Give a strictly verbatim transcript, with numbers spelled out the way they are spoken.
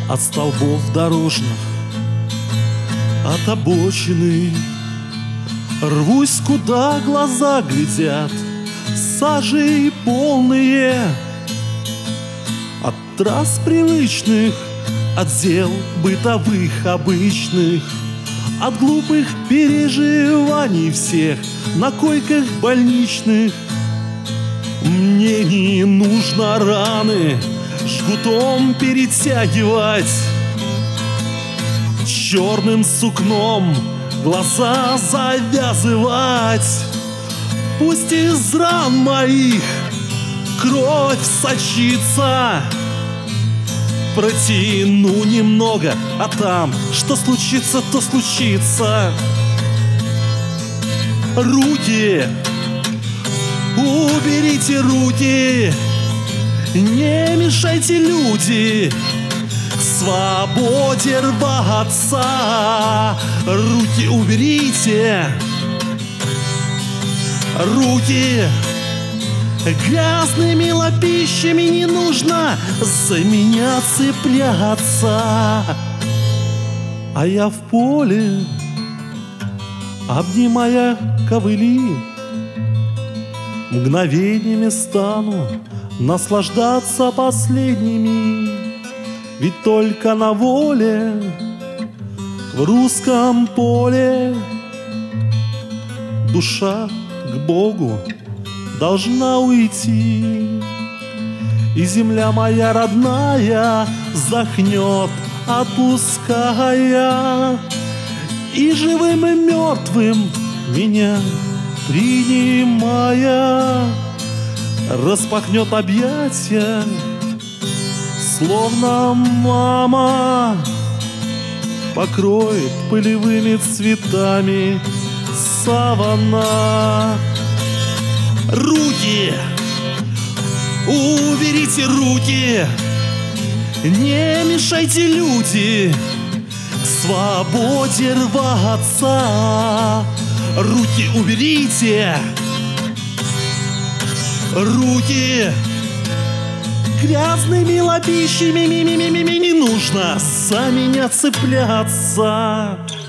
от столбов дорожных, от обочины. Рвусь, куда глаза глядят, сажей полные, от трасс привычных, от дел бытовых обычных, от глупых переживаний всех на койках больничных. Мне не нужно раны жгутом перетягивать, черным сукном глаза завязывать. Пусть из ран моих кровь сочится, протяну немного, а там что случится, то случится. Руки, уберите руки, не мешайте, люди, к свободе рваться. Руки уберите, руки, грязными лапищами не нужно за меня цепляться. А я в поле, обнимая ковыли, мгновениями стану наслаждаться последними. Ведь только на воле, в русском поле, душа к Богу должна уйти. И земля моя родная вздохнет, отпуская, и живым и мертвым меня принимая, распахнет объятия, словно мама, покроет пылевыми цветами саванна. Руки, уберите руки, не мешайте, люди, к свободе рваться. Руки уберите, руки, грязными лапищами ми-ми-ми-ми не нужно за меня цепляться.